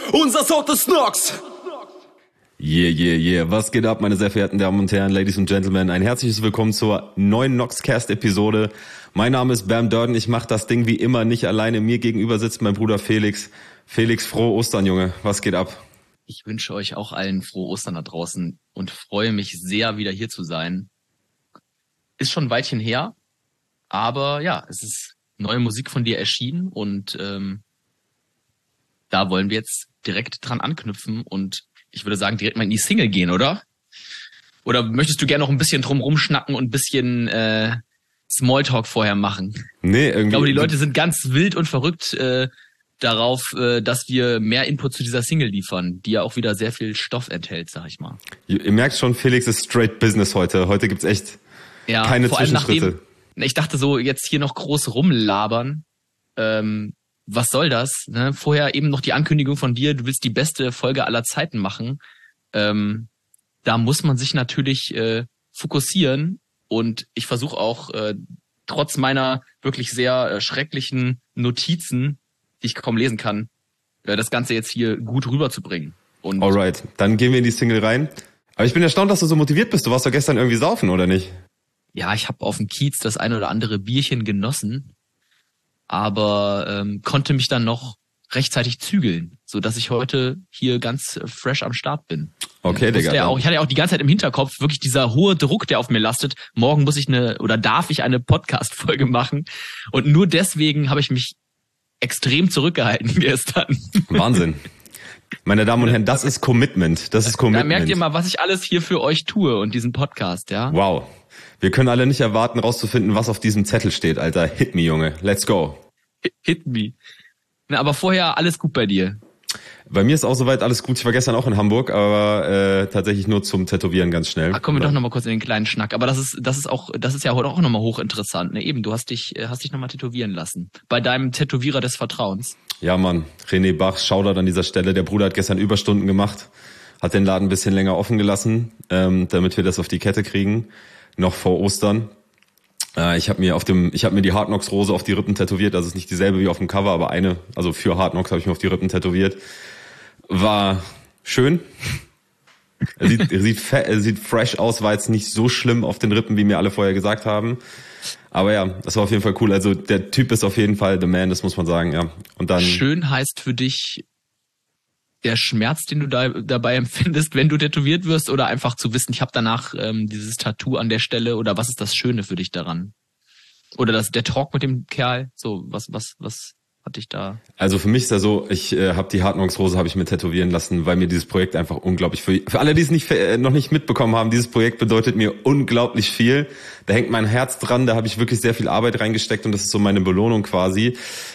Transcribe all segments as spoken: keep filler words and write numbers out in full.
Unser Sound ist Nox! Yeah, yeah, yeah. Was geht ab, meine sehr verehrten Damen und Herren, Ladies und Gentlemen? Ein herzliches Willkommen zur neuen Noxcast-Episode. Mein Name ist Bam Durden. Ich mache das Ding wie immer nicht alleine. Mir gegenüber sitzt mein Bruder Felix. Felix, frohe Ostern, Junge. Was geht ab? Ich wünsche euch auch allen frohe Ostern da draußen und freue mich sehr, wieder hier zu sein. Ist schon ein Weilchen her, aber ja, es ist neue Musik von dir erschienen und ähm, da wollen wir jetzt direkt dran anknüpfen und ich würde sagen, direkt mal in die Single gehen, oder? Oder möchtest du gerne noch ein bisschen drum rumschnacken und ein bisschen äh, Smalltalk vorher machen? Nee, irgendwie. Ich glaube, die Leute sind ganz wild und verrückt äh, darauf, äh, dass wir mehr Input zu dieser Single liefern, die ja auch wieder sehr viel Stoff enthält, sag ich mal. Ihr, ihr merkt schon, Felix ist straight Business heute. Heute gibt's echt ja, keine vor allem Zwischenschritte. Nachdem, ich dachte so, jetzt hier noch groß rumlabern. Ähm, was soll das? Ne? Vorher eben noch die Ankündigung von dir, du willst die beste Folge aller Zeiten machen. Ähm, da muss man sich natürlich äh, fokussieren und ich versuche auch äh, trotz meiner wirklich sehr äh, schrecklichen Notizen, die ich kaum lesen kann, äh, das Ganze jetzt hier gut rüberzubringen. Und Alright, dann gehen wir in die Single rein. Aber ich bin erstaunt, dass du so motiviert bist. Du warst doch gestern irgendwie saufen, oder nicht? ja, ich habe auf dem Kiez das ein oder andere Bierchen genossen, aber ähm, konnte mich dann noch rechtzeitig zügeln, so dass ich heute hier ganz fresh am Start bin. Okay, Digga. Ja auch, ich hatte ja auch die ganze Zeit im Hinterkopf wirklich dieser hohe Druck, der auf mir lastet. Morgen muss ich eine oder darf ich eine Podcast-Folge machen und nur deswegen habe ich mich extrem zurückgehalten gestern. Wahnsinn. Meine Damen und Herren, das ist Commitment. Das ist Commitment. Da merkt ihr mal, was ich alles hier für euch tue und diesen Podcast, ja? Wow. Wir können alle nicht erwarten, rauszufinden, was auf diesem Zettel steht, Alter. Hit me, Junge. Let's go. Hit, hit me. Na, aber vorher alles gut bei dir. Bei mir ist auch soweit alles gut. Ich war gestern auch in Hamburg, aber äh, tatsächlich nur zum Tätowieren ganz schnell. Ah, kommen wir doch nochmal kurz in den kleinen Schnack. Aber das ist, das ist auch, das ist ja heute auch nochmal hochinteressant. Ne? Eben, du hast dich, hast dich nochmal tätowieren lassen. Bei deinem Tätowierer des Vertrauens. Ja, Mann. René Bach, Shoutout an dieser Stelle. Der Bruder hat gestern Überstunden gemacht, hat den Laden ein bisschen länger offen gelassen, ähm, damit wir das auf die Kette kriegen. Noch vor Ostern. Äh, ich habe mir auf dem, ich habe mir die Hard Knocks Rose auf die Rippen tätowiert. Das ist nicht dieselbe wie auf dem Cover, aber eine, also für Hard Knocks habe ich mir auf die Rippen tätowiert. War schön. Er sieht, er sieht, fe- er sieht fresh aus, war jetzt nicht so schlimm auf den Rippen, wie mir alle vorher gesagt haben. Aber ja, das war auf jeden Fall cool. Also der Typ ist auf jeden Fall the man, das muss man sagen, ja. Und dann schön heißt für dich der Schmerz, den du da dabei empfindest, wenn du tätowiert wirst, oder einfach zu wissen, ich habe danach ähm, dieses Tattoo an der Stelle, oder was ist das Schöne für dich daran? Oder das der Talk mit dem Kerl, so was was was hat dich da? Also für mich ist ja so, ich äh, habe die Hard Knocks Rose habe ich mir tätowieren lassen, weil mir dieses Projekt einfach unglaublich für für alle, die es nicht äh, noch nicht mitbekommen haben, dieses Projekt bedeutet mir unglaublich viel. Da hängt mein Herz dran, da habe ich wirklich sehr viel Arbeit reingesteckt und das ist so meine Belohnung quasi.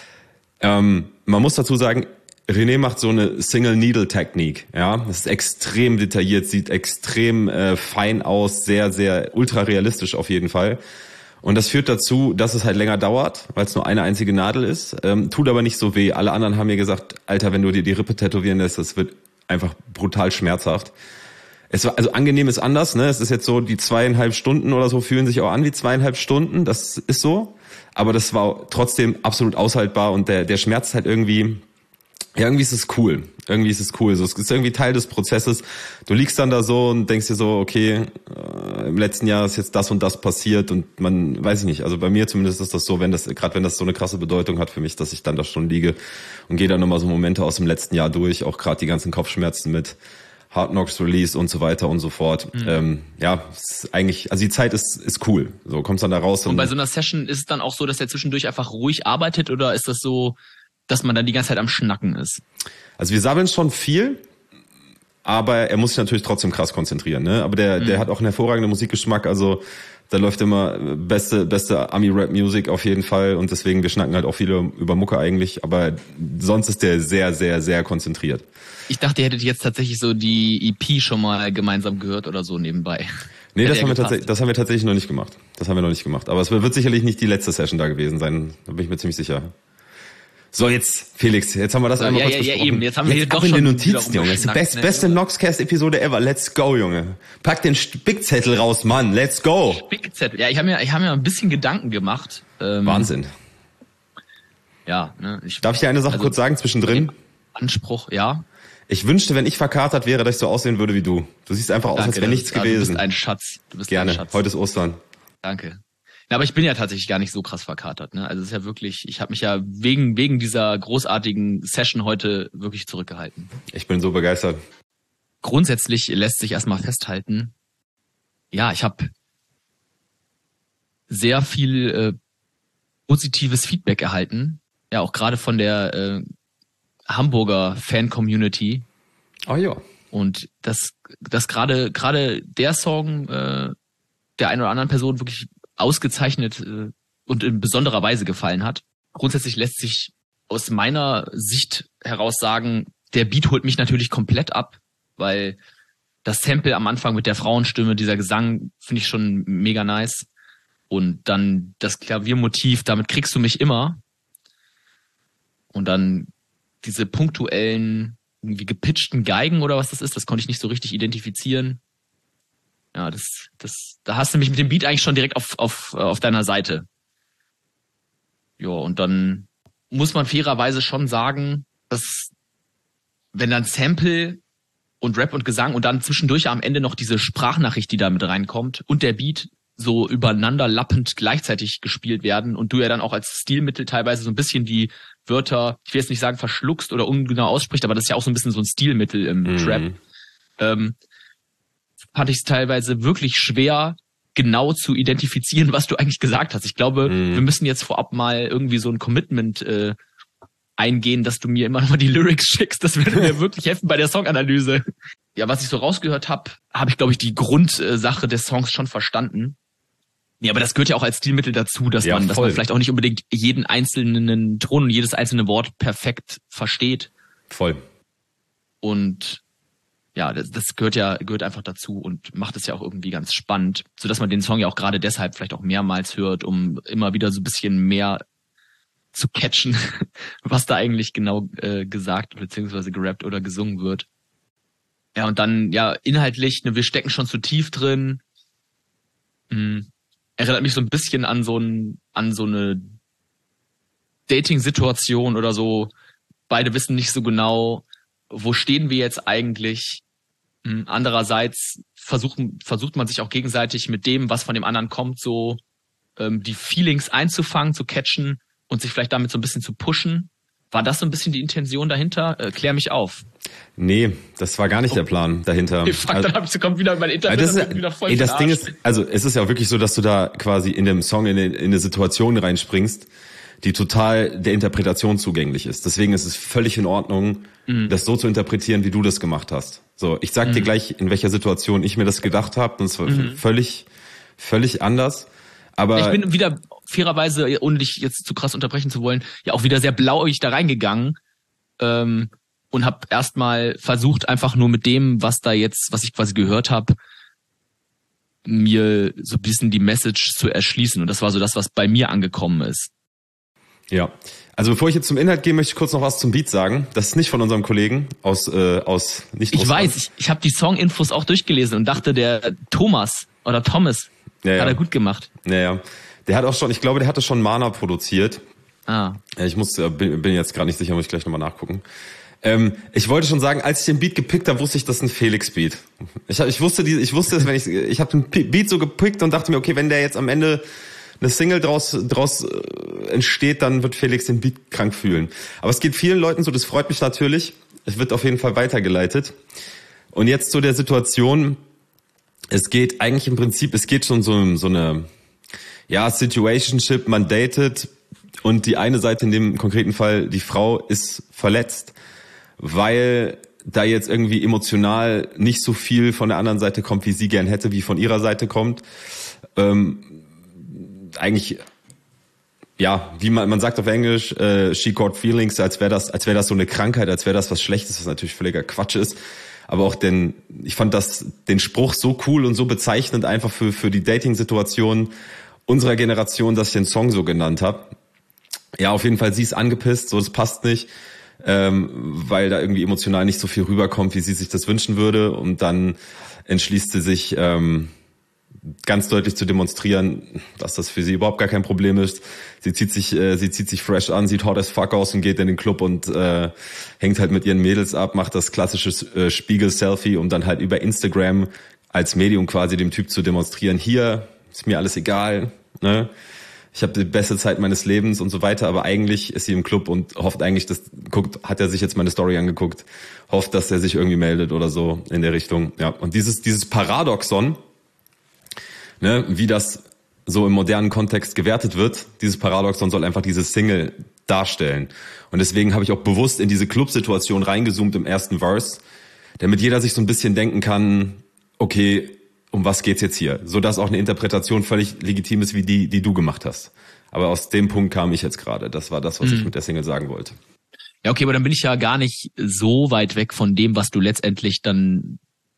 Ähm, man muss dazu sagen, René macht so eine Single-Needle-Technik, ja. Das ist extrem detailliert, sieht extrem äh, fein aus, sehr, sehr ultra realistisch auf jeden Fall. Und das führt dazu, dass es halt länger dauert, weil es nur eine einzige Nadel ist. Ähm, tut aber nicht so weh. Alle anderen haben mir gesagt, Alter, wenn du dir die Rippe tätowieren lässt, das wird einfach brutal schmerzhaft. Es war, also angenehm ist anders, ne? Es ist jetzt so, die zweieinhalb Stunden oder so fühlen sich auch an wie zweieinhalb Stunden. Das ist so. Aber das war trotzdem absolut aushaltbar und der, der Schmerz halt irgendwie, ja, irgendwie ist es cool. Irgendwie ist es cool. So, es ist irgendwie Teil des Prozesses. Du liegst dann da so und denkst dir so, okay, äh, im letzten Jahr ist jetzt das und das passiert und man, weiß ich nicht, also bei mir zumindest ist das so, wenn das, gerade wenn das so eine krasse Bedeutung hat für mich, dass ich dann da schon liege und gehe dann nochmal so Momente aus dem letzten Jahr durch, auch gerade die ganzen Kopfschmerzen mit Hard Knocks Release und so weiter und so fort. Mhm. Ähm, ja, es ist eigentlich, also die Zeit ist ist cool. So kommst dann da raus. Und, und bei so einer Session ist es dann auch so, dass er zwischendurch einfach ruhig arbeitet, oder ist das so, dass man dann die ganze Zeit am Schnacken ist? Also wir sabbeln schon viel, aber er muss sich natürlich trotzdem krass konzentrieren, ne? Aber der, mhm. der hat auch einen hervorragenden Musikgeschmack, also da läuft immer beste, beste Ami-Rap-Musik auf jeden Fall und deswegen, wir schnacken halt auch viel über Mucke eigentlich, aber sonst ist der sehr, sehr, sehr konzentriert. Ich dachte, ihr hättet jetzt tatsächlich so die E P schon mal gemeinsam gehört oder so nebenbei. Nee, das haben, wir tatsächlich, das haben wir tatsächlich noch nicht gemacht. Das haben wir noch nicht gemacht. Aber es wird sicherlich nicht die letzte Session da gewesen sein, da bin ich mir ziemlich sicher. So, jetzt, Felix, jetzt haben wir das so, einmal ja, kurz ja, besprochen. Ja, eben. Jetzt haben wir jetzt hier ab doch in schon den Notizen, Junge. Das ist die best, ne? beste Noxcast-Episode ever. Let's go, Junge. Pack den Spickzettel raus, Mann. Let's go. Spickzettel. Ja, ich habe mir, ich habe mir ein bisschen Gedanken gemacht. Ähm, Wahnsinn. Ja, ne. Ich, Darf ich dir eine Sache also, kurz sagen zwischendrin? Anspruch, ja. Ich wünschte, wenn ich verkatert wäre, dass ich so aussehen würde wie du. Du siehst einfach aus, Danke, als wäre nichts ist, also gewesen. Du bist ein Schatz. Du bist Gerne. ein Schatz. Heute ist Ostern. Danke. Ja, aber ich bin ja tatsächlich gar nicht so krass verkatert. Ne? Also es ist ja wirklich, ich habe mich ja wegen wegen dieser großartigen Session heute wirklich zurückgehalten. Ich bin so begeistert. Grundsätzlich lässt sich erstmal festhalten, ja, ich habe sehr viel äh, positives Feedback erhalten. Ja, auch gerade von der äh, Hamburger Fan-Community. Oh ja. Und das, das gerade gerade der Song äh, der einen oder anderen Person wirklich ausgezeichnet äh, und in besonderer Weise gefallen hat. Grundsätzlich lässt sich aus meiner Sicht heraus sagen, der Beat holt mich natürlich komplett ab, weil das Sample am Anfang mit der Frauenstimme, dieser Gesang, finde ich schon mega nice. Und dann das Klaviermotiv, damit kriegst du mich immer. Und dann diese punktuellen, irgendwie gepitchten Geigen oder was das ist, das konnte ich nicht so richtig identifizieren. Ja, das, das, da hast du mich mit dem Beat eigentlich schon direkt auf, auf, auf deiner Seite. Ja, und dann muss man fairerweise schon sagen, dass wenn dann Sample und Rap und Gesang und dann zwischendurch am Ende noch diese Sprachnachricht, die da mit reinkommt und der Beat so übereinander lappend gleichzeitig gespielt werden und du ja dann auch als Stilmittel teilweise so ein bisschen die Wörter, ich will jetzt nicht sagen verschluckst oder ungenau ausspricht, aber das ist ja auch so ein bisschen so ein Stilmittel im mhm. Trap. Ähm, fand ich es teilweise wirklich schwer, genau zu identifizieren, was du eigentlich gesagt hast. Ich glaube, mhm. wir müssen jetzt vorab mal irgendwie so ein Commitment äh, eingehen, dass du mir immer noch mal die Lyrics schickst. Das würde mir wirklich helfen bei der Songanalyse. Ja, was ich so rausgehört habe, habe ich, glaube ich, die Grundsache des Songs schon verstanden. Ja, aber das gehört ja auch als Stilmittel dazu, dass ja, man, dass man vielleicht auch nicht unbedingt jeden einzelnen Ton und jedes einzelne Wort perfekt versteht. Voll. Und ja, das, das gehört ja gehört einfach dazu und macht es ja auch irgendwie ganz spannend, so dass man den Song ja auch gerade deshalb vielleicht auch mehrmals hört, um immer wieder so ein bisschen mehr zu catchen, was da eigentlich genau äh, gesagt beziehungsweise gerappt oder gesungen wird. Ja, und dann ja inhaltlich, ne, wir stecken schon zu tief drin. Hm. Erinnert mich so ein bisschen an so ein an so eine Dating-Situation oder so. Beide wissen nicht so genau, wo stehen wir jetzt eigentlich. Hm. Andererseits versuchen versucht man sich auch gegenseitig mit dem, was von dem anderen kommt, so ähm, die Feelings einzufangen, zu catchen und sich vielleicht damit so ein bisschen zu pushen. War das so ein bisschen die Intention dahinter? Äh, klär mich auf. Nee, das war gar nicht oh. der Plan dahinter. Nee, fuck, also, dann hab ich, kommt wieder mein Internet das ist, wieder voll ey, das Ding ist, also es ist ja wirklich so, dass du da quasi in dem Song in, in eine Situation reinspringst, die total der Interpretation zugänglich ist. Deswegen ist es völlig in Ordnung, mhm. das so zu interpretieren, wie du das gemacht hast. So, ich sag mhm. dir gleich, in welcher Situation ich mir das gedacht habe. Und es war mhm. völlig, völlig anders. Aber ich bin wieder fairerweise, ohne dich jetzt zu krass unterbrechen zu wollen, ja auch wieder sehr blauäugig da reingegangen ähm, und habe erstmal versucht, einfach nur mit dem, was da jetzt, was ich quasi gehört habe, mir so ein bisschen die Message zu erschließen. Und das war so das, was bei mir angekommen ist. Ja, also bevor ich jetzt zum Inhalt gehe, möchte ich kurz noch was zum Beat sagen. Das ist nicht von unserem Kollegen aus äh, aus nicht. Ich weiß, ich, ich habe die Song-Infos auch durchgelesen und dachte, der Thomas oder Thomas ja, hat ja. er gut gemacht. Ja, ja. Der hat auch schon, ich glaube, der hatte schon Mana produziert. Ah. Ich muss, bin, bin jetzt gerade nicht sicher, muss ich gleich nochmal nachgucken. Ähm, ich wollte schon sagen, als ich den Beat gepickt habe, wusste ich, das ist ein Felix-Beat. Ich, ich wusste, die, ich wusste, wenn ich, ich habe den Beat so gepickt und dachte mir, okay, wenn der jetzt am Ende eine Single draus, draus entsteht, dann wird Felix den Beat krank fühlen. Aber es geht vielen Leuten so, das freut mich natürlich. Es wird auf jeden Fall weitergeleitet. Und jetzt zu der Situation. Es geht eigentlich im Prinzip, es geht schon so, so eine, ja, Situationship, man datet und die eine Seite, in dem konkreten Fall, die Frau ist verletzt, weil da jetzt irgendwie emotional nicht so viel von der anderen Seite kommt, wie sie gern hätte, wie von ihrer Seite kommt. Ähm, eigentlich, ja, wie man, man sagt auf Englisch, äh, she got feelings, als wäre das, als wäre das so eine Krankheit, als wäre das was Schlechtes, was natürlich völliger Quatsch ist. Aber auch den, ich fand das, den Spruch so cool und so bezeichnend einfach für, für die Dating-Situation unserer Generation, dass ich den Song so genannt habe. Ja, auf jeden Fall, sie ist angepisst, so, das passt nicht, ähm, weil da irgendwie emotional nicht so viel rüberkommt, wie sie sich das wünschen würde. Und dann entschließt sie sich, ähm, ganz deutlich zu demonstrieren, dass das für sie überhaupt gar kein Problem ist. Sie zieht sich, äh, sie zieht sich fresh an, sieht hot as fuck aus und geht in den Club und äh, hängt halt mit ihren Mädels ab, macht das klassische äh, Spiegel-Selfie, um dann halt über Instagram als Medium quasi dem Typ zu demonstrieren, hier ist mir alles egal, ne? Ich habe die beste Zeit meines Lebens und so weiter, aber eigentlich ist sie im Club und hofft eigentlich, dass guckt, hat er sich jetzt meine Story angeguckt, hofft, dass er sich irgendwie meldet oder so in der Richtung. Ja, und dieses dieses Paradoxon, ne, wie das so im modernen Kontext gewertet wird, dieses Paradoxon soll einfach diese Single darstellen. Und deswegen habe ich auch bewusst in diese Club-Situation reingezoomt im ersten Verse, damit jeder sich so ein bisschen denken kann, okay, um was geht's jetzt hier? So dass auch eine Interpretation völlig legitim ist, wie die, die du gemacht hast. Aber aus dem Punkt kam ich jetzt gerade. Das war das, was mhm. ich mit der Single sagen wollte. Ja, okay, aber dann bin ich ja gar nicht so weit weg von dem, was du letztendlich dann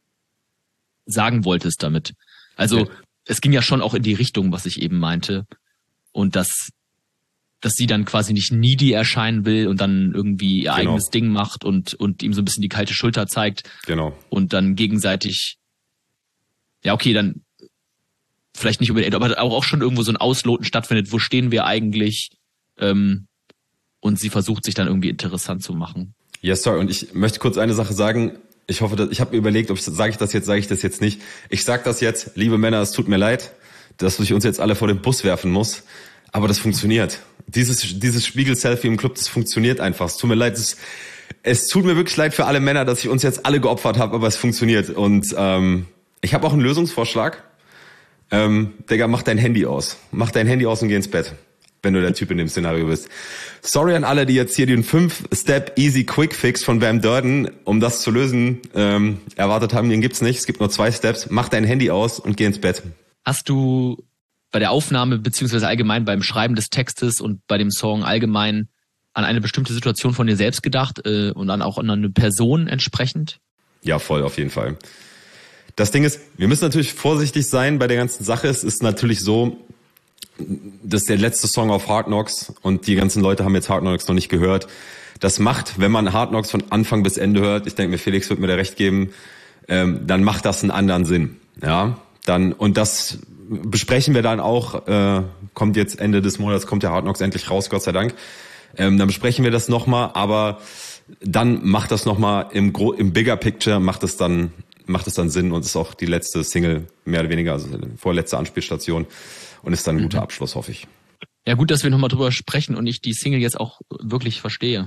sagen wolltest damit. Also okay. Es ging ja schon auch in die Richtung, was ich eben meinte. Und dass, dass sie dann quasi nicht needy erscheinen will und dann irgendwie ihr genau. eigenes Ding macht und, und ihm so ein bisschen die kalte Schulter zeigt. Genau. Und dann gegenseitig ja, okay, dann vielleicht nicht unbedingt, aber auch, auch schon irgendwo so ein Ausloten stattfindet, wo stehen wir eigentlich? Ähm, und sie versucht sich dann irgendwie interessant zu machen. Yes, sir. Und ich möchte kurz eine Sache sagen. Ich hoffe, dass, ich habe mir überlegt, ob ich sage ich das jetzt, sage ich das jetzt nicht. Ich sage das jetzt, liebe Männer, es tut mir leid, dass ich uns jetzt alle vor den Bus werfen muss. Aber das funktioniert. Dieses, dieses Spiegel-Selfie im Club, das funktioniert einfach. Es tut mir leid, es, es tut mir wirklich leid für alle Männer, dass ich uns jetzt alle geopfert habe, aber es funktioniert. Und ähm, ich habe auch einen Lösungsvorschlag. Ähm, Digga, mach dein Handy aus. Mach dein Handy aus und geh ins Bett, wenn du der Typ in dem Szenario bist. Sorry an alle, die jetzt hier den fünf-Step-Easy-Quick-Fix von Van Durden, um das zu lösen, ähm, erwartet haben. Den gibt's nicht. Es gibt nur zwei Steps. Mach dein Handy aus und geh ins Bett. Hast du bei der Aufnahme beziehungsweise allgemein beim Schreiben des Textes und bei dem Song allgemein an eine bestimmte Situation von dir selbst gedacht äh, und dann auch an eine Person entsprechend? Ja, voll, auf jeden Fall. Das Ding ist, wir müssen natürlich vorsichtig sein bei der ganzen Sache. Es ist natürlich so, das ist der letzte Song auf Hard Knocks und die ganzen Leute haben jetzt Hard Knocks noch nicht gehört. Das macht, wenn man Hard Knocks von Anfang bis Ende hört, ich denke mir, Felix wird mir da recht geben, ähm, dann macht das einen anderen Sinn. Ja, dann, und das besprechen wir dann auch, äh, kommt jetzt Ende des Monats, kommt der Hard Knocks endlich raus, Gott sei Dank. Ähm, dann besprechen wir das nochmal, aber dann macht das nochmal im, Gro- im Bigger Picture, macht es dann macht es dann Sinn und ist auch die letzte Single, mehr oder weniger, also vorletzte Anspielstation und ist dann ein guter Abschluss, hoffe ich. Ja, gut, dass wir nochmal drüber sprechen und ich die Single jetzt auch wirklich verstehe.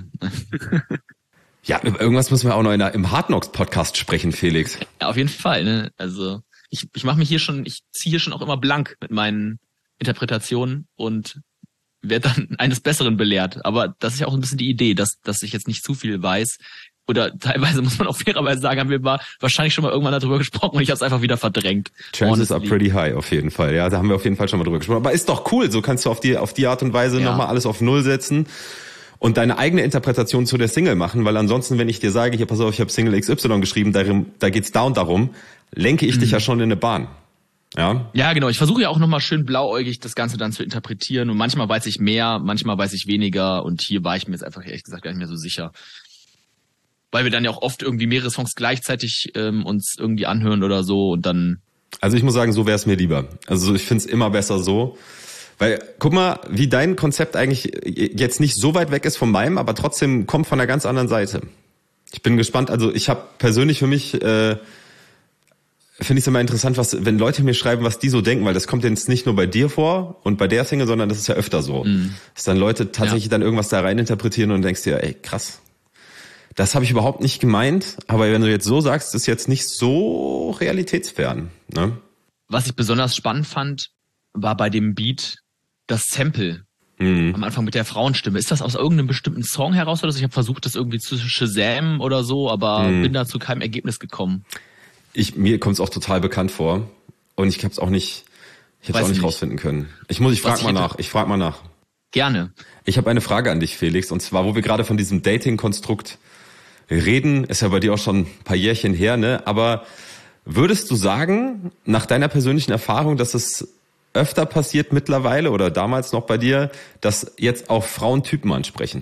Ja, über irgendwas müssen wir auch noch in der, im Hard Knocks Podcast sprechen, Felix. Ja, auf jeden Fall, ne? Also ich, ich mache mich hier schon, ich ziehe hier schon auch immer blank mit meinen Interpretationen und werde dann eines Besseren belehrt. Aber das ist ja auch ein bisschen die Idee, dass, dass ich jetzt nicht zu viel weiß. Oder teilweise muss man auch fairerweise sagen, haben wir mal wahrscheinlich schon mal irgendwann darüber gesprochen und ich habe es einfach wieder verdrängt. Chances are pretty high, auf jeden Fall. Ja, da haben wir auf jeden Fall schon mal drüber gesprochen. Aber ist doch cool, so kannst du auf die auf die Art und Weise ja. nochmal alles auf Null setzen und deine eigene Interpretation zu der Single machen, weil ansonsten, wenn ich dir sage, hier pass auf, ich habe Single X Y geschrieben, darum, da geht's da und darum, lenke ich mhm. dich ja schon in eine Bahn. Ja, ja, genau. Ich versuche ja auch nochmal schön blauäugig das Ganze dann zu interpretieren und manchmal weiß ich mehr, manchmal weiß ich weniger und hier war ich mir jetzt einfach ehrlich gesagt gar nicht mehr so sicher. Weil wir dann ja auch oft irgendwie mehrere Songs gleichzeitig ähm, uns irgendwie anhören oder so und dann... Also ich muss sagen, so wäre es mir lieber. Also ich finde es immer besser so. Weil, guck mal, wie dein Konzept eigentlich jetzt nicht so weit weg ist von meinem, aber trotzdem kommt von einer ganz anderen Seite. Ich bin gespannt, also ich habe persönlich für mich... Äh, finde ich es immer interessant, was, wenn Leute mir schreiben, was die so denken, weil das kommt jetzt nicht nur bei dir vor und bei der Single, sondern das ist ja öfter so. Mm. Dass dann Leute tatsächlich ja. dann irgendwas da rein interpretieren und denkst dir, ey, krass. Das habe ich überhaupt nicht gemeint, aber wenn du jetzt so sagst, ist jetzt nicht so realitätsfern. Ne? Was ich besonders spannend fand, war bei dem Beat das Sample. Mhm. Am Anfang mit der Frauenstimme. Ist das aus irgendeinem bestimmten Song heraus oder so? Ich habe versucht, das irgendwie zu shazamen oder so, aber mhm. bin da zu keinem Ergebnis gekommen. Ich, mir kommt es auch total bekannt vor und ich habe es auch nicht, ich habe es auch nicht, nicht rausfinden können. Ich muss, ich frage mal nach. Ich frage mal nach. Gerne. Ich habe eine Frage an dich, Felix, und zwar, wo wir gerade von diesem Dating-Konstrukt reden, ist ja bei dir auch schon ein paar Jährchen her, ne? Aber würdest du sagen, nach deiner persönlichen Erfahrung, dass es öfter passiert mittlerweile oder damals noch bei dir, dass jetzt auch Frauen Typen ansprechen?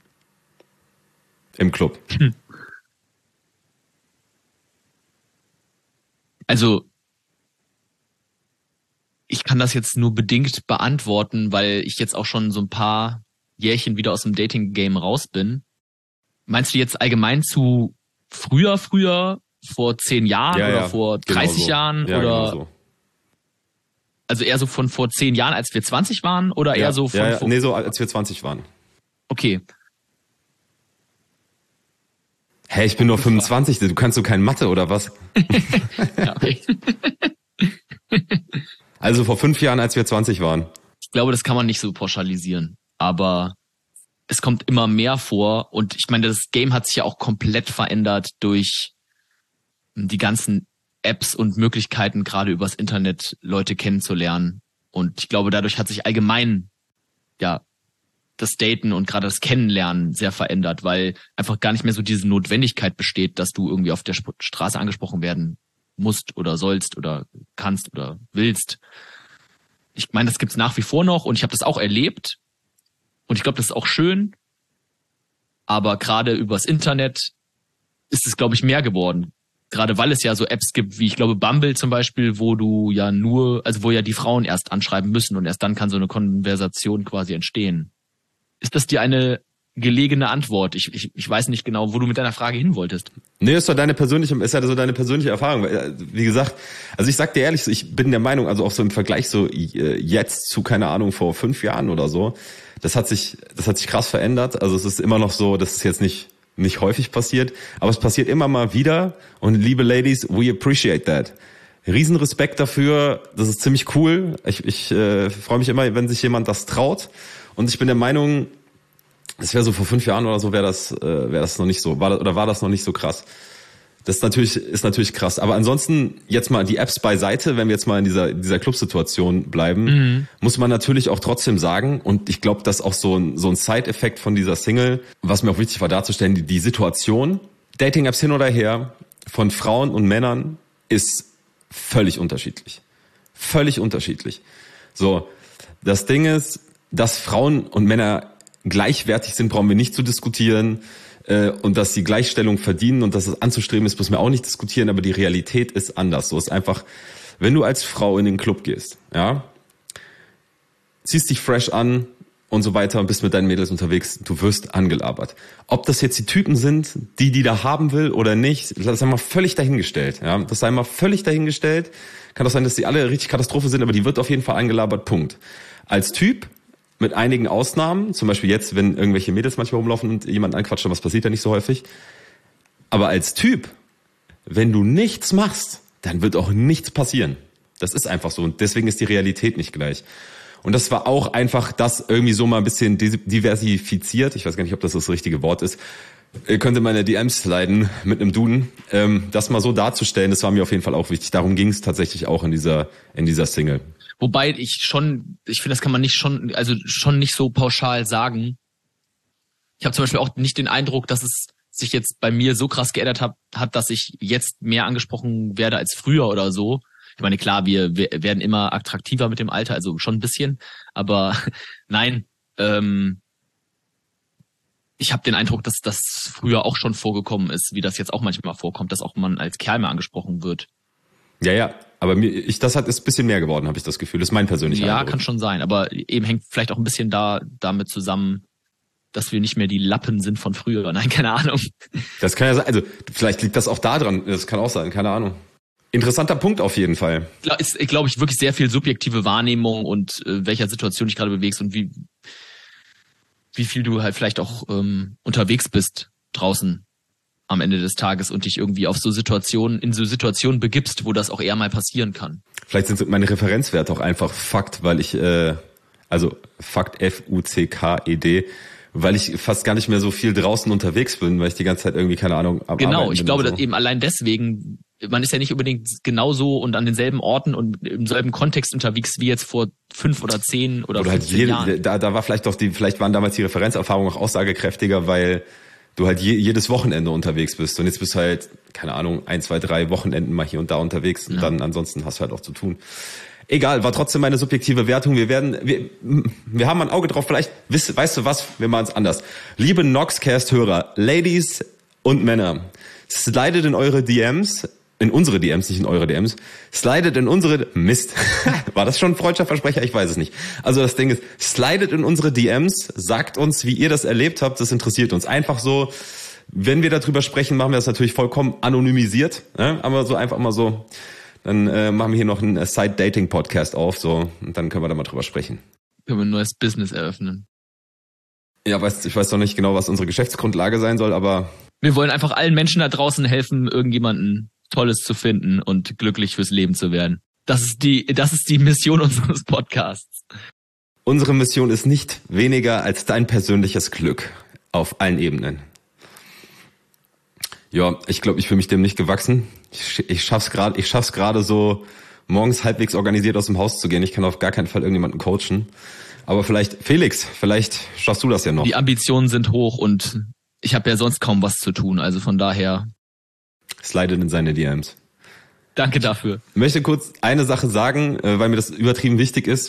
Im Club. Hm. Also, kann das jetzt nur bedingt beantworten, weil ich jetzt auch schon so ein paar Jährchen wieder aus dem Dating-Game raus bin. Meinst du jetzt allgemein zu früher, früher, vor zehn Jahren ja, oder ja, vor genau dreißig so. Jahren? Ja, oder genau so. Also eher so von vor zehn Jahren, als wir zwanzig waren? Oder ja, eher so von... Ja, ja. Vor Nee, so als wir zwanzig waren. Okay. Hä, hey, ich bin nur fünfundzwanzig, du kannst so kein Mathe oder was? Ja, okay. Also vor fünf Jahren, als wir zwanzig waren. Ich glaube, das kann man nicht so pauschalisieren. Aber es kommt immer mehr vor. Und ich meine, das Game hat sich ja auch komplett verändert durch die ganzen Apps und Möglichkeiten, gerade übers Internet Leute kennenzulernen. Und ich glaube, dadurch hat sich allgemein ja das Daten und gerade das Kennenlernen sehr verändert, weil einfach gar nicht mehr so diese Notwendigkeit besteht, dass du irgendwie auf der Straße angesprochen werden musst oder sollst oder kannst oder willst. Ich meine, das gibt's nach wie vor noch und ich habe das auch erlebt und ich glaube, das ist auch schön, aber gerade übers Internet ist es, glaube ich, mehr geworden. Gerade weil es ja so Apps gibt, wie ich glaube Bumble zum Beispiel, wo du ja nur, also wo ja die Frauen erst anschreiben müssen und erst dann kann so eine Konversation quasi entstehen. Ist das dir eine gelegene Antwort? Ich, ich, ich weiß nicht genau, wo du mit deiner Frage hin wolltest. Nee, ist doch deine persönliche, ist ja so deine persönliche Erfahrung. Wie gesagt, also ich sag dir ehrlich, ich bin der Meinung, also auch so im Vergleich so jetzt zu, keine Ahnung, vor fünf Jahren oder so, das hat sich, das hat sich krass verändert. Also es ist immer noch so, das ist jetzt nicht, nicht häufig passiert, aber es passiert immer mal wieder und liebe Ladies, we appreciate that. Riesenrespekt dafür, das ist ziemlich cool. Ich, ich äh, freue mich immer, wenn sich jemand das traut. Und ich bin der Meinung, das wäre so vor fünf Jahren oder so, wäre das, äh, wäre das noch nicht so, war das, oder war das noch nicht so krass. Das ist natürlich, ist natürlich krass. Aber ansonsten jetzt mal die Apps beiseite, wenn wir jetzt mal in dieser, dieser Clubsituation bleiben, mhm. muss man natürlich auch trotzdem sagen, und ich glaube, das ist auch so ein, so ein Side-Effekt von dieser Single, was mir auch wichtig war darzustellen, die, die Situation, Dating-Apps hin oder her, von Frauen und Männern ist völlig unterschiedlich. Völlig unterschiedlich. So, das Ding ist, dass Frauen und Männer gleichwertig sind, brauchen wir nicht zu diskutieren. Äh, und dass sie Gleichstellung verdienen und dass es anzustreben ist, müssen wir auch nicht diskutieren. Aber die Realität ist anders. So ist einfach, wenn du als Frau in den Club gehst, ja, ziehst dich fresh an und so weiter und bist mit deinen Mädels unterwegs, du wirst angelabert. Ob das jetzt die Typen sind, die die da haben will oder nicht, das sei mal völlig dahingestellt. Ja, das sei mal völlig dahingestellt. Kann doch sein, dass die alle richtig Katastrophe sind, aber die wird auf jeden Fall angelabert. Punkt. Als Typ, mit einigen Ausnahmen, zum Beispiel jetzt, wenn irgendwelche Mädels manchmal rumlaufen und jemanden anquatschen, was passiert ja nicht so häufig. Aber als Typ, wenn du nichts machst, dann wird auch nichts passieren. Das ist einfach so und deswegen ist die Realität nicht gleich. Und das war auch einfach das irgendwie so mal ein bisschen diversifiziert. Ich weiß gar nicht, ob das das richtige Wort ist. Ihr könnt in meine D Ms sliden mit einem Duden. Ähm, das mal so darzustellen, das war mir auf jeden Fall auch wichtig. Darum ging es tatsächlich auch in dieser, in dieser Single. Wobei ich schon, ich finde, das kann man nicht schon, also schon nicht so pauschal sagen. Ich habe zum Beispiel auch nicht den Eindruck, dass es sich jetzt bei mir so krass geändert hat, hat, dass ich jetzt mehr angesprochen werde als früher oder so. Ich meine, klar, wir, wir werden immer attraktiver mit dem Alter, also schon ein bisschen, aber nein, ähm, ich habe den Eindruck, dass das früher auch schon vorgekommen ist, wie das jetzt auch manchmal vorkommt, dass auch man als Kerl mehr angesprochen wird. Ja, ja, aber mir, ich, das hat ist ein bisschen mehr geworden, habe ich das Gefühl. Das ist mein persönlicher Ja, Eindruck. kann schon sein, aber eben hängt vielleicht auch ein bisschen da damit zusammen, dass wir nicht mehr die Lappen sind von früher. Nein, keine Ahnung. Das kann ja sein, also vielleicht liegt das auch da dran, das kann auch sein, keine Ahnung. Interessanter Punkt auf jeden Fall. Ist, glaube ich, wirklich sehr viel subjektive Wahrnehmung und äh, welcher Situation dich gerade bewegst und wie wie viel du halt vielleicht auch ähm, unterwegs bist draußen am Ende des Tages und dich irgendwie auf so Situationen, in so Situationen begibst, wo das auch eher mal passieren kann. Vielleicht sind meine Referenzwerte auch einfach Fakt, weil ich, äh, also Fakt F U C K E D, weil ich fast gar nicht mehr so viel draußen unterwegs bin, weil ich die ganze Zeit irgendwie, keine Ahnung, am Genau, Arbeiten ich bin glaube, und so. dass eben allein deswegen, man ist ja nicht unbedingt genauso und an denselben Orten und im selben Kontext unterwegs wie jetzt vor fünf oder zehn oder oder halt fünfzehn jede, Jahren. da, da war vielleicht doch die, vielleicht waren damals die Referenzerfahrungen auch aussagekräftiger, weil du halt je, jedes Wochenende unterwegs bist und jetzt bist du halt, keine Ahnung, ein, zwei, drei Wochenenden mal hier und da unterwegs und ja. dann ansonsten hast du halt auch zu tun. Egal, war trotzdem meine subjektive Wertung. Wir werden, wir, wir haben ein Auge drauf. Vielleicht, weißt, weißt du was? Wir machen es anders. Liebe Noxcast-Hörer, Ladies und Männer, slidet in eure D Ms. in unsere D Ms, nicht in eure D Ms, slidet in unsere, Mist, war das schon ein freudscher Versprecher? Ich weiß es nicht. Also das Ding ist, slidet in unsere D Ms, sagt uns, wie ihr das erlebt habt, das interessiert uns. Einfach so, wenn wir darüber sprechen, machen wir das natürlich vollkommen anonymisiert, ne? Aber so einfach mal so, dann äh, machen wir hier noch einen Side-Dating-Podcast auf, so, und dann können wir da mal drüber sprechen. Können wir ein neues Business eröffnen. Ja, weiß, ich weiß doch nicht genau, was unsere Geschäftsgrundlage sein soll, aber... Wir wollen einfach allen Menschen da draußen helfen, irgendjemanden Tolles zu finden und glücklich fürs Leben zu werden. Das ist die, das ist die Mission unseres Podcasts. Unsere Mission ist nicht weniger als dein persönliches Glück auf allen Ebenen. Ja, ich glaube, ich fühle mich dem nicht gewachsen. Ich, ich schaff's gerade, ich schaff's gerade so, morgens halbwegs organisiert aus dem Haus zu gehen. Ich kann auf gar keinen Fall irgendjemanden coachen. Aber vielleicht, Felix, vielleicht schaffst du das ja noch. Die Ambitionen sind hoch und ich habe ja sonst kaum was zu tun. Also von daher. Slidet in seine D Ms. Danke dafür. Ich möchte kurz eine Sache sagen, weil mir das übertrieben wichtig ist.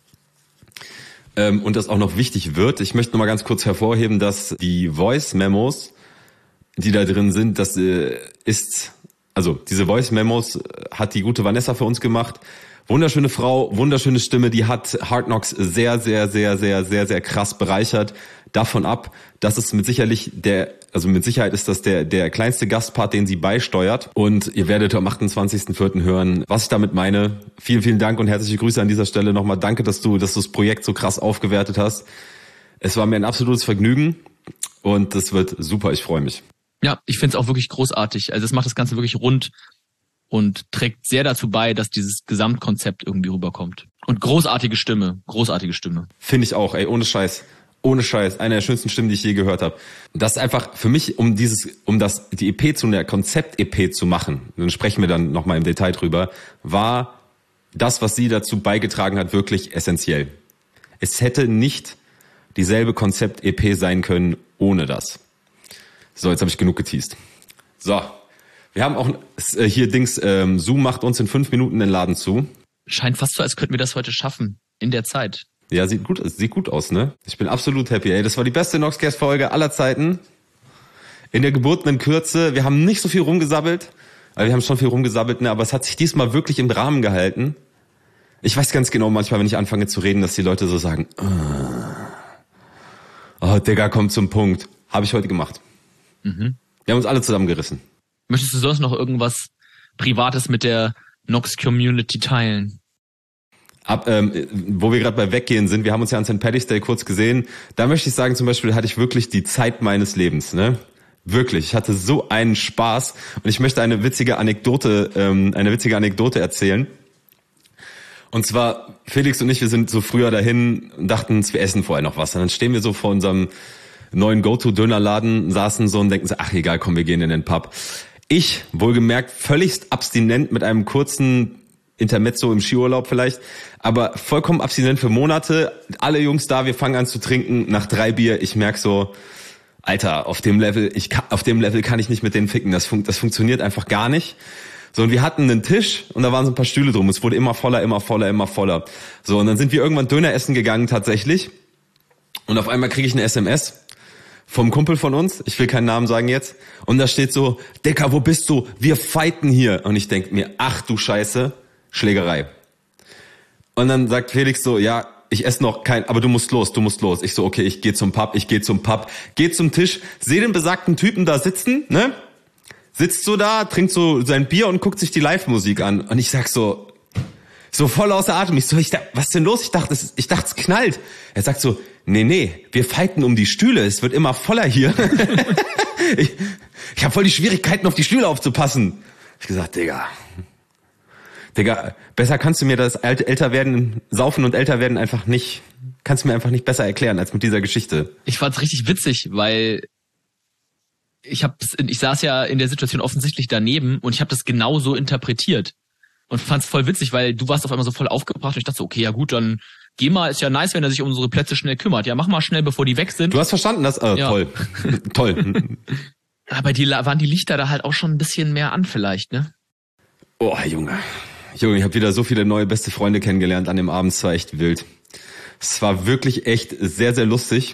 Und das auch noch wichtig wird. Ich möchte noch mal ganz kurz hervorheben, dass die Voice-Memos, die da drin sind, das ist, also diese Voice-Memos hat die gute Vanessa für uns gemacht. Wunderschöne Frau, wunderschöne Stimme, die hat Hard Knocks sehr, sehr, sehr, sehr, sehr, sehr krass bereichert. Davon ab, dass es mit sicherlich der, also mit Sicherheit ist das der, der kleinste Gastpart, den sie beisteuert. Und ihr werdet am achtundzwanzigsten vierten hören, was ich damit meine. Vielen, vielen Dank und herzliche Grüße an dieser Stelle nochmal. Danke, dass du, dass du das Projekt so krass aufgewertet hast. Es war mir ein absolutes Vergnügen und das wird super. Ich freue mich. Ja, ich finde es auch wirklich großartig. Also es macht das Ganze wirklich rund und trägt sehr dazu bei, dass dieses Gesamtkonzept irgendwie rüberkommt. Und großartige Stimme, großartige Stimme. Finde ich auch, ey, ohne Scheiß. Ohne Scheiß, eine der schönsten Stimmen, die ich je gehört habe. Das ist einfach für mich, um dieses, um das, die E P zu einer Konzept-E P zu machen, dann sprechen wir dann nochmal im Detail drüber, war das, was sie dazu beigetragen hat, wirklich essentiell. Es hätte nicht dieselbe Konzept-E P sein können ohne das. So, jetzt habe ich genug geteased. So, wir haben auch äh, hier Dings, ähm, Zoom macht uns in fünf Minuten den Laden zu. Scheint fast so, als könnten wir das heute schaffen, in der Zeit. Ja, sieht gut, sieht gut aus, ne? Ich bin absolut happy, ey. Das war die beste Noxcast-Folge aller Zeiten. In der gebotenen Kürze. Wir haben nicht so viel rumgesabbelt. Also wir haben schon viel rumgesabbelt, ne? Aber es hat sich diesmal wirklich im Rahmen gehalten. Ich weiß ganz genau manchmal, wenn ich anfange zu reden, dass die Leute so sagen, oh, Digga, komm zum Punkt. Habe ich heute gemacht. Mhm. Wir haben uns alle zusammengerissen. Möchtest du sonst noch irgendwas Privates mit der Nox-Community teilen? Ab, ähm, wo wir gerade bei Weggehen sind, wir haben uns ja an Sankt Paddy's Day kurz gesehen. Da möchte ich sagen, zum Beispiel hatte ich wirklich die Zeit meines Lebens, ne? Wirklich, ich hatte so einen Spaß und ich möchte eine witzige Anekdote, ähm, eine witzige Anekdote erzählen. Und zwar Felix und ich, wir sind so früher dahin und dachten, wir essen vorher noch was. Und dann stehen wir so vor unserem neuen Go-To-Dönerladen, saßen so und denken so, ach egal, komm, wir gehen in den Pub. Ich, wohlgemerkt, völligst abstinent mit einem kurzen Intermezzo im Skiurlaub vielleicht, aber vollkommen abstinent für Monate. Alle Jungs da, wir fangen an zu trinken. Nach drei Bier, ich merk so, Alter, auf dem Level, ich kann, auf dem Level kann ich nicht mit denen ficken. Das, fun- das funktioniert einfach gar nicht. So, und wir hatten einen Tisch und da waren so ein paar Stühle drum. Es wurde immer voller, immer voller, immer voller. So, und dann sind wir irgendwann Döner essen gegangen tatsächlich. Und auf einmal kriege ich eine S M S vom Kumpel von uns, ich will keinen Namen sagen jetzt, und da steht so, Dicker, wo bist du? Wir fighten hier. Und ich denk mir, ach du Scheiße, Schlägerei. Und dann sagt Felix so, ja, ich esse noch kein, aber du musst los, du musst los. Ich so, okay, ich gehe zum Pub, ich gehe zum Pub, geh zum Tisch, sehe den besagten Typen da sitzen, ne? Sitzt so da, trinkt so sein Bier und guckt sich die Live-Musik an. Und ich sag so, so voll außer Atem. Ich so, ich dachte, was ist denn los? Ich dachte, es, ich dachte, es knallt. Er sagt so, nee, nee, wir fighten um die Stühle, es wird immer voller hier. ich ich habe voll die Schwierigkeiten, auf die Stühle aufzupassen. Ich gesagt, Digga, Digga, besser kannst du mir das älter werden, saufen und älter werden einfach nicht, kannst du mir einfach nicht besser erklären als mit dieser Geschichte. Ich fand's richtig witzig, weil ich hab's, ich saß ja in der Situation offensichtlich daneben und ich habe das genau so interpretiert und fand's voll witzig, weil du warst auf einmal so voll aufgebracht und ich dachte so, okay, ja gut, dann geh mal, ist ja nice, wenn er sich um unsere Plätze schnell kümmert. Ja, mach mal schnell, bevor die weg sind. Du hast verstanden, das, äh, ja. toll, toll. Aber die waren die Lichter da halt auch schon ein bisschen mehr an vielleicht, ne? Oh, Junge. Junge, ich habe wieder so viele neue beste Freunde kennengelernt an dem Abend, es war echt wild. Es war wirklich echt sehr, sehr lustig.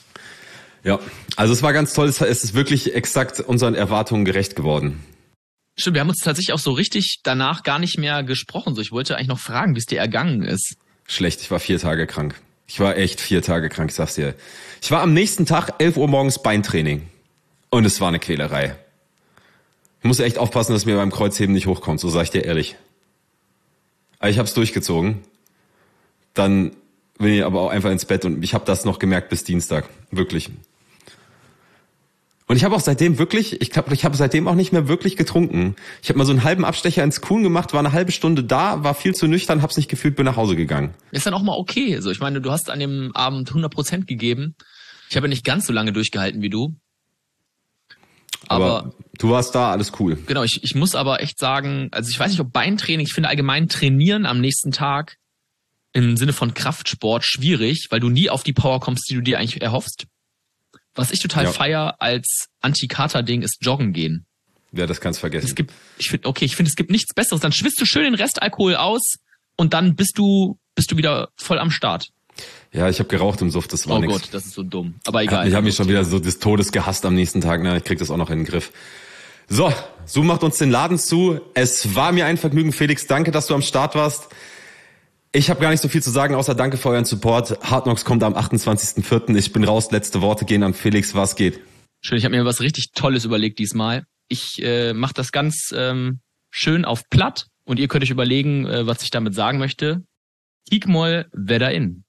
Ja, also es war ganz toll, es ist wirklich exakt unseren Erwartungen gerecht geworden. Stimmt, wir haben uns tatsächlich auch so richtig danach gar nicht mehr gesprochen. So, ich wollte eigentlich noch fragen, wie es dir ergangen ist. Schlecht, ich war vier Tage krank. Ich war echt vier Tage krank, ich sag's dir. Ich war am nächsten Tag elf Uhr morgens Beintraining. Und es war eine Quälerei. Ich muss echt aufpassen, dass mir beim Kreuzheben nicht hochkommt, so sag ich dir ehrlich. Aber ich hab's durchgezogen. Dann bin ich aber auch einfach ins Bett und ich habe das noch gemerkt bis Dienstag. Wirklich. Und ich habe auch seitdem wirklich, ich glaube, ich habe seitdem auch nicht mehr wirklich getrunken. Ich habe mal so einen halben Abstecher ins Kuhn gemacht, war eine halbe Stunde da, war viel zu nüchtern, hab's nicht gefühlt, bin nach Hause gegangen. Ist dann auch mal okay. So, ich meine, du hast an dem Abend hundert Prozent gegeben. Ich habe ja nicht ganz so lange durchgehalten wie du. Aber, aber du warst da, alles cool. Genau, ich, ich muss aber echt sagen, also ich weiß nicht, ob Beintraining, ich finde allgemein Trainieren am nächsten Tag im Sinne von Kraftsport schwierig, weil du nie auf die Power kommst, die du dir eigentlich erhoffst. Was ich total ja. feier als Anti-Kater-Ding ist Joggen gehen. Ja, das kannst du vergessen. Es gibt, ich finde, okay, ich finde, es gibt nichts Besseres. Dann schwitzt du schön den Restalkohol aus und dann bist du, bist du wieder voll am Start. Ja, ich habe geraucht im Suft, das war Oh nix. Gott, das ist so dumm. Aber egal. Ich habe mich schon wieder so des Todes gehasst am nächsten Tag. Ne? Ich krieg das auch noch in den Griff. So, Zoom macht uns den Laden zu. Es war mir ein Vergnügen, Felix. Danke, dass du am Start warst. Ich habe gar nicht so viel zu sagen, außer danke für euren Support. Hard Knocks kommt am achtundzwanzigsten vierten Ich bin raus. Letzte Worte gehen an Felix. Was geht? Schön, ich habe mir was richtig Tolles überlegt diesmal. Ich äh, mache das ganz ähm, schön auf platt und ihr könnt euch überlegen, äh, was ich damit sagen möchte. Kiek mal, wer da in.